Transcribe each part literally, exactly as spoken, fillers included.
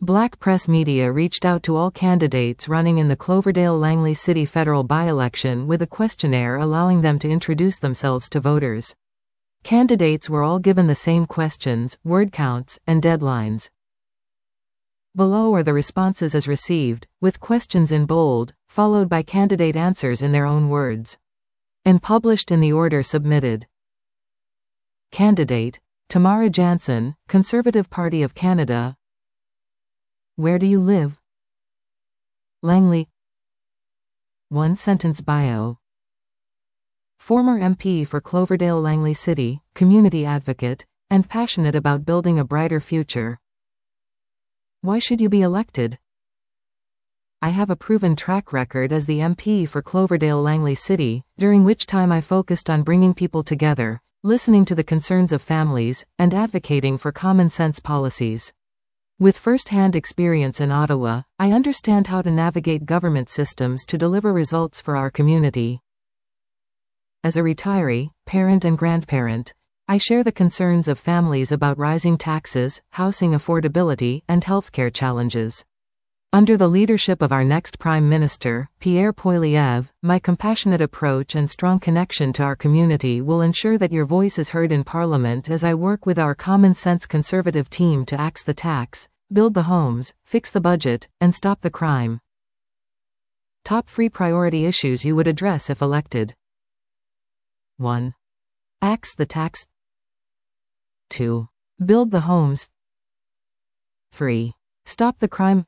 Black press media reached out to all candidates running in the Cloverdale-Langley City federal by-election with a questionnaire allowing them to introduce themselves to voters. Candidates were all given the same questions, word counts, and deadlines. Below are the responses as received, with questions in bold, followed by candidate answers in their own words. And published in the order submitted. Candidate: Tamara Jansen, Conservative Party of Canada. Where do you live? Langley. One-sentence bio. Former M P for Cloverdale-Langley City, community advocate, and passionate about building a brighter future. Why should you be elected? I have a proven track record as the M P for Cloverdale-Langley City, during which time I focused on bringing people together, listening to the concerns of families, and advocating for common-sense policies. With first-hand experience in Ottawa, I understand how to navigate government systems to deliver results for our community. As a retiree, parent and grandparent, I share the concerns of families about rising taxes, housing affordability, and healthcare challenges. Under the leadership of our next Prime Minister, Pierre Poilievre, my compassionate approach and strong connection to our community will ensure that your voice is heard in Parliament as I work with our common-sense Conservative team to axe the tax, build the homes, fix the budget, and stop the crime. Top three priority issues you would address if elected. one. Axe the tax. two. Build the homes. three. Stop the crime.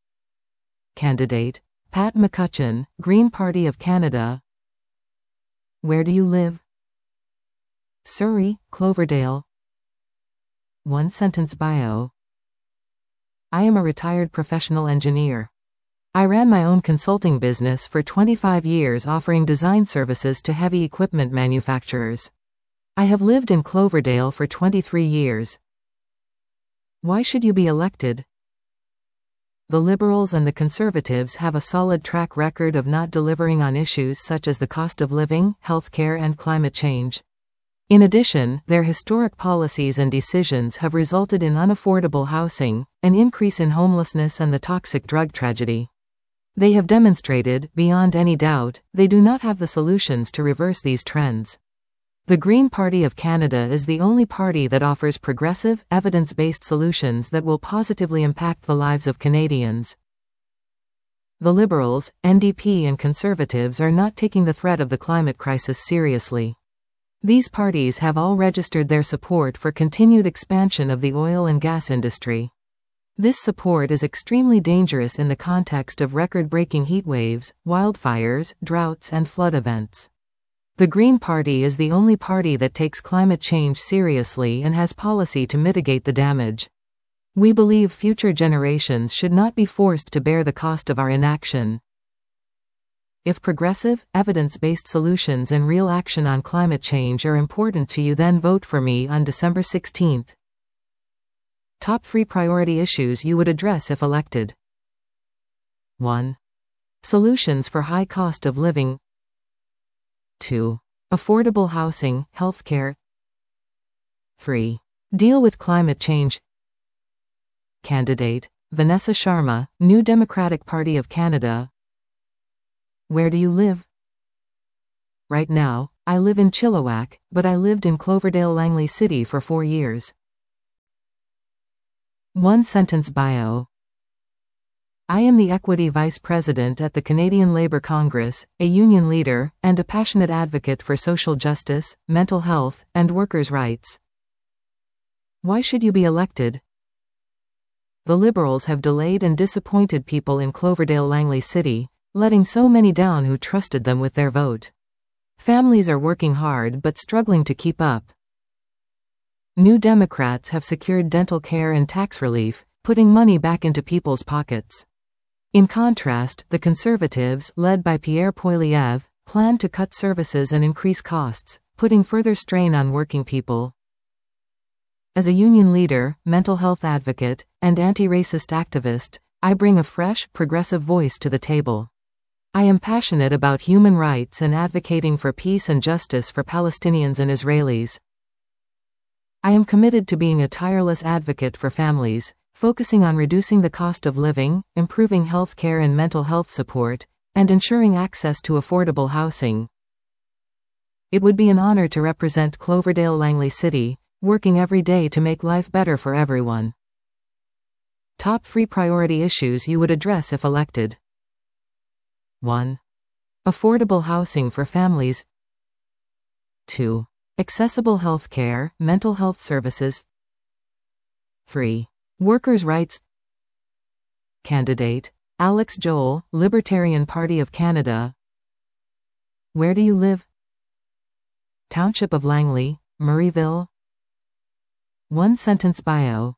Candidate: Pat McCutcheon, Green Party of Canada. Where do you live? Surrey, Cloverdale. One-sentence bio. I am a retired professional engineer. I ran my own consulting business for twenty-five years offering design services to heavy equipment manufacturers. I have lived in Cloverdale for twenty-three years. Why should you be elected? The Liberals and the Conservatives have a solid track record of not delivering on issues such as the cost of living, healthcare, and climate change. In addition, their historic policies and decisions have resulted in unaffordable housing, an increase in homelessness, and the toxic drug tragedy. They have demonstrated, beyond any doubt, they do not have the solutions to reverse these trends. The Green Party of Canada is the only party that offers progressive, evidence-based solutions that will positively impact the lives of Canadians. The Liberals, N D P and Conservatives are not taking the threat of the climate crisis seriously. These parties have all registered their support for continued expansion of the oil and gas industry. This support is extremely dangerous in the context of record-breaking heat waves, wildfires, droughts, and flood events. The Green Party is the only party that takes climate change seriously and has policy to mitigate the damage. We believe future generations should not be forced to bear the cost of our inaction. If progressive, evidence-based solutions and real action on climate change are important to you, then vote for me on December sixteenth. Top three priority issues you would address if elected. one. Solutions for high cost of living. two. Affordable housing, healthcare. three. Deal with climate change. Candidate: Vanessa Sharma, New Democratic Party of Canada. Where do you live? Right now, I live in Chilliwack, but I lived in Cloverdale-Langley City for four years. One-sentence bio. I am the Equity Vice President at the Canadian Labour Congress, a union leader, and a passionate advocate for social justice, mental health, and workers' rights. Why should you be elected? The Liberals have delayed and disappointed people in Cloverdale-Langley City, letting so many down who trusted them with their vote. Families are working hard but struggling to keep up. New Democrats have secured dental care and tax relief, putting money back into people's pockets. In contrast, the Conservatives, led by Pierre Poilievre, plan to cut services and increase costs, putting further strain on working people. As a union leader, mental health advocate, and anti-racist activist, I bring a fresh, progressive voice to the table. I am passionate about human rights and advocating for peace and justice for Palestinians and Israelis. I am committed to being a tireless advocate for families, focusing on reducing the cost of living, improving health care and mental health support, and ensuring access to affordable housing. It would be an honor to represent Cloverdale Langley City, working every day to make life better for everyone. Top three priority issues you would address if elected. one. Affordable housing for families. two. Accessible health care, mental health services. three. Workers' rights. Candidate: Alex Joel, Libertarian Party of Canada. Where do you live? Township of Langley, Murrayville. One sentence bio.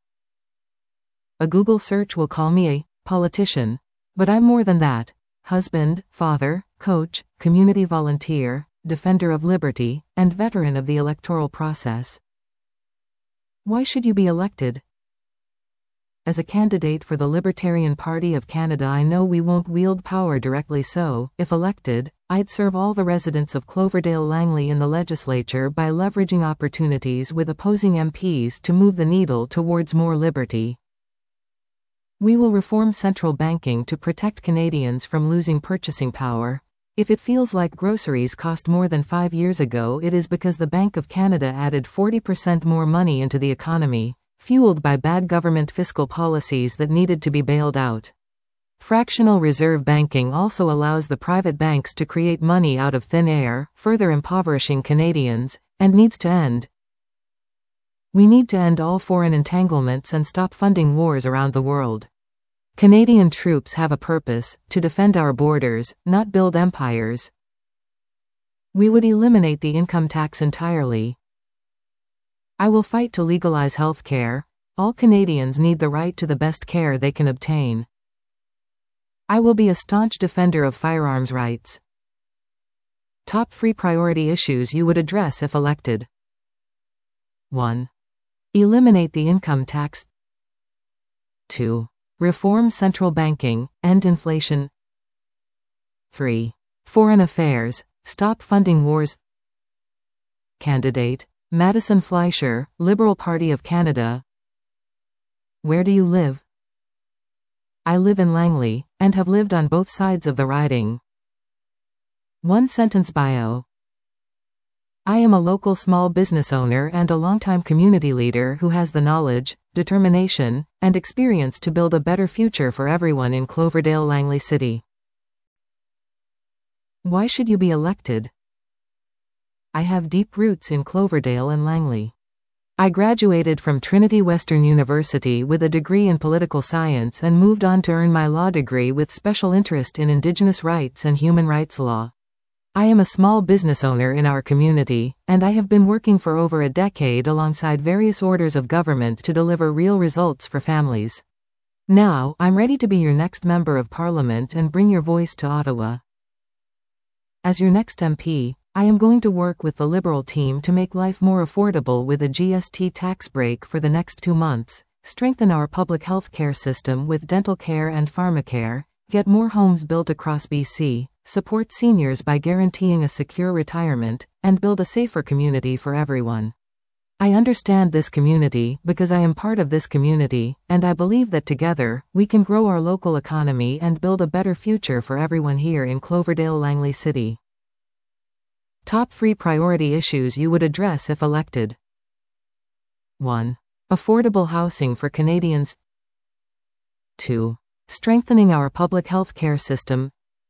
A Google search will call me a politician, but I'm more than that. Husband, father, coach, community volunteer, defender of liberty, and veteran of the electoral process. Why should you be elected? As a candidate for the Libertarian Party of Canada, I know we won't wield power directly, so, if elected, I'd serve all the residents of Cloverdale Langley in the legislature by leveraging opportunities with opposing M Ps to move the needle towards more liberty. We will reform central banking to protect Canadians from losing purchasing power. If it feels like groceries cost more than five years ago, it is because the Bank of Canada added forty percent more money into the economy, fueled by bad government fiscal policies that needed to be bailed out. Fractional reserve banking also allows the private banks to create money out of thin air, further impoverishing Canadians, and needs to end. We need to end all foreign entanglements and stop funding wars around the world. Canadian troops have a purpose: to defend our borders, not build empires. We would eliminate the income tax entirely. I will fight to legalize health care. All Canadians need the right to the best care they can obtain. I will be a staunch defender of firearms rights. Top three priority issues you would address if elected. one. Eliminate the income tax. two. Reform central banking, end inflation. three. Foreign affairs, stop funding wars. Candidate: Madison Fleischer, Liberal Party of Canada. Where do you live? I live in Langley, and have lived on both sides of the riding. One sentence bio. I am a local small business owner and a longtime community leader who has the knowledge, determination, and experience to build a better future for everyone in Cloverdale Langley City. Why should you be elected? I have deep roots in Cloverdale and Langley. I graduated from Trinity Western University with a degree in political science and moved on to earn my law degree with special interest in Indigenous rights and human rights law. I am a small business owner in our community, and I have been working for over a decade alongside various orders of government to deliver real results for families. Now, I'm ready to be your next Member of Parliament and bring your voice to Ottawa. As your next M P, I am going to work with the Liberal team to make life more affordable with a G S T tax break for the next two months, strengthen our public health care system with dental care and pharmacare, get more homes built across B C, support seniors by guaranteeing a secure retirement, and build a safer community for everyone. I understand this community because I am part of this community, and I believe that together, we can grow our local economy and build a better future for everyone here in Cloverdale Langley City. Top three priority issues you would address if elected. one. Affordable housing for Canadians. two. Strengthening our public health care system.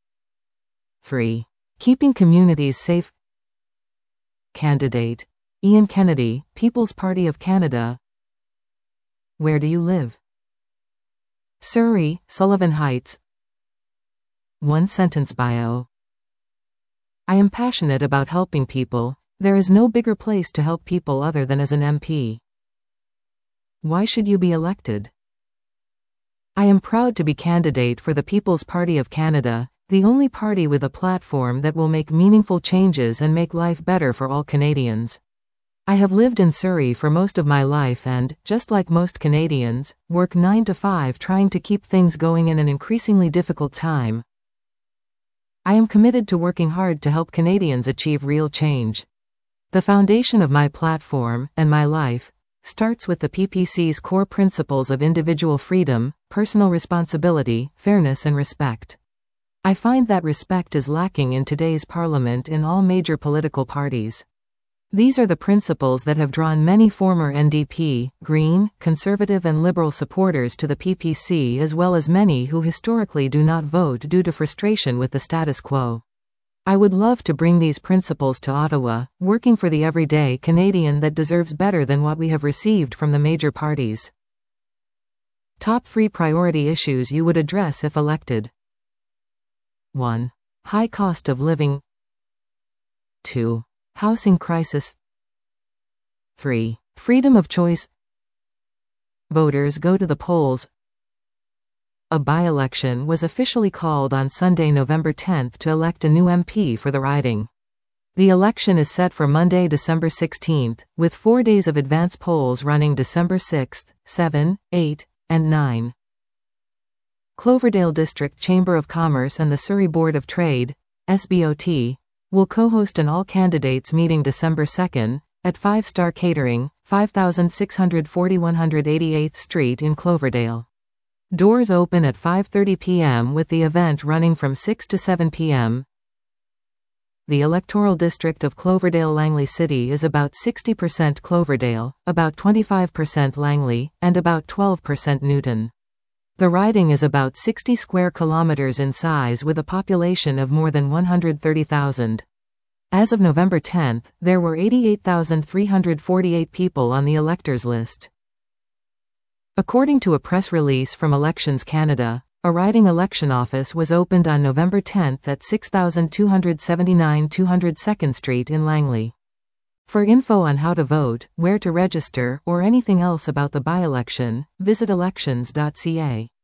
three. Keeping communities safe. Candidate: Ian Kennedy, People's Party of Canada. Where do you live? Surrey, Sullivan Heights. One sentence bio. I am passionate about helping people. There is no bigger place to help people other than as an M P. Why should you be elected? I am proud to be candidate for the People's Party of Canada, the only party with a platform that will make meaningful changes and make life better for all Canadians. I have lived in Surrey for most of my life and, just like most Canadians, work nine to five trying to keep things going in an increasingly difficult time. I am committed to working hard to help Canadians achieve real change. The foundation of my platform, and my life, starts with the P P C's core principles of individual freedom, personal responsibility, fairness and respect. I find that respect is lacking in today's parliament in all major political parties. These are the principles that have drawn many former N D P, Green, Conservative and Liberal supporters to the P P C, as well as many who historically do not vote due to frustration with the status quo. I would love to bring these principles to Ottawa, working for the everyday Canadian that deserves better than what we have received from the major parties. Top three priority issues you would address if elected. one. High cost of living. two. Housing crisis. three. Freedom of choice. Voters go to the polls. A by-election was officially called on Sunday, November tenth to elect a new M P for the riding. The election is set for Monday, December sixteenth, with four days of advance polls running December sixth, seventh, eighth, and ninth. Cloverdale District Chamber of Commerce and the Surrey Board of Trade, S B O T, will co-host an all-candidates meeting December second, at Five Star Catering, five thousand six hundred forty one hundred eighty-eighth Street in Cloverdale. Doors open at five thirty p m with the event running from six to seven p m The electoral district of Cloverdale-Langley City is about sixty percent Cloverdale, about twenty-five percent Langley, and about twelve percent Newton. The riding is about sixty square kilometers in size with a population of more than one hundred thirty thousand. As of November tenth, there were eighty-eight thousand three hundred forty-eight people on the electors list. According to a press release from Elections Canada, a riding election office was opened on November tenth at six thousand two hundred seventy-nine two hundred second Street in Langley. For info on how to vote, where to register, or anything else about the by-election, visit elections dot c a.